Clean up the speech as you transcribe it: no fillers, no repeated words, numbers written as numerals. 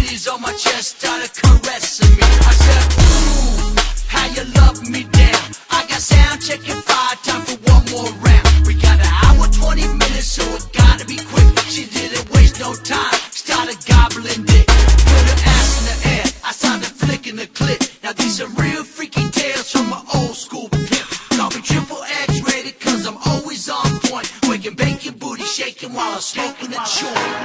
titties on my chest started caressing me. I said, ooh, how you love me down. I got sound checking 5, time for one more round. We got an hour, 20 minutes, so it gotta be quick. She didn't waste no time, started gobbling dick. Put her ass in the air, I started flicking the clip. Now these are real freaky tales from my old school pimp. Call me Triple X rated, cause I'm always on point. Waking, baking, booty shaking while I'm smoking the joint.